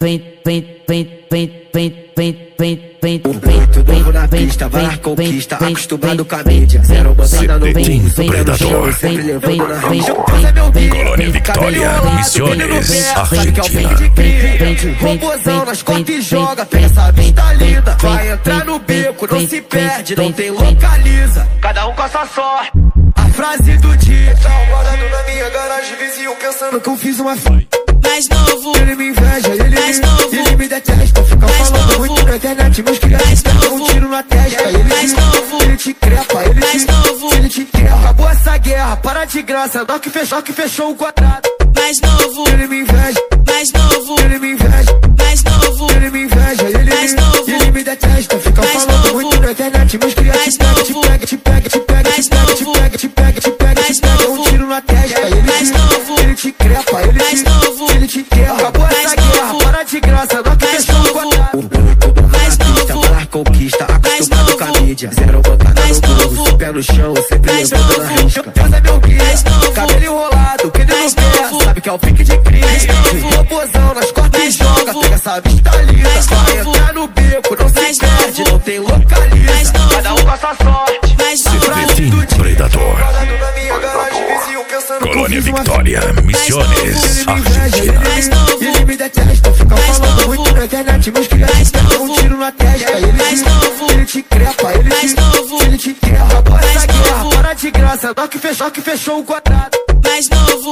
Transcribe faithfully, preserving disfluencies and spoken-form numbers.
vem, vem, vem, vem, vem, vem, vem, vem, muito novo na pista, vai lá conquista, acostumado com a mídia. Zero botada no vem, Predador. sempre levando na rija. Colônia Victoria, Misiones, Argentina. Robozão nas costas e joga, tem essa vista linda. Vai entrar no beco, não se perde, não tem localiza. Cada um com a sua sorte. A frase do dia. Tá guardado na minha garagem, vizinho pensando que eu fiz uma f... Mais novo, ele me inveja, ele mais me, novo, ele me detesta. Fica mais falando novo, muito na internet, meus criados dão um tiro na testa. Ele, mais te, novo, ele te crepa, ele mais te, novo, ele te enterra. Acabou essa guerra, para de graça, dó que fechou, que fechou o quadrado. mais novo, Ele me inveja, mais novo, ele me inveja, mais novo, ele me inveja, ele mais me, novo, ele me detesta. Fica mais falando novo, muito na internet, meus criados mais te pega, te novo, pega, te pega, te pega, mais te pega, te novo, pega, te pega, te pega, mais te pega, um novo, tiro na testa. Ele mais te, novo, ele te crepa, ele mais te, novo, ele te enterra. Acabou mais essa guerra, novo, para de graça, dó que mais fechou o novo, quadrado. mais Pista, novo, vai lá conquista, acostumado com a novo, mídia. Zero botada mais no novo, burro, pé no chão, sempre mais levando novo, na risca. Deus é meu guia, mais novo, cabelo enrolado, que ele não mais quer, novo, sabe que é o pique de crime. mais novo, Robozão nas costas e mais joga, novo, pega essa vista linda. mais Vai novo, entrar no beco, não se mais perde, novo, não tem localiza. mais novo, Cada um com a sua sorte. mais A novo, frase do dia. Predador. Guardado na minha garagem, vizinho pensando que eu Colônia fiz uma Victoria, Misiones, ele me inveja, ele mais me, novo, ele me detesta. Fica mais falando novo, muito na internet, meus criados mais dão um novo, tiro na testa. Ele mais te, novo, ele te crepa, ele mais te, novo, ele te enterra. Acabou mais essa guerra, novo, para de graça, dó que fechou, que fechou o quadrado. mais novo,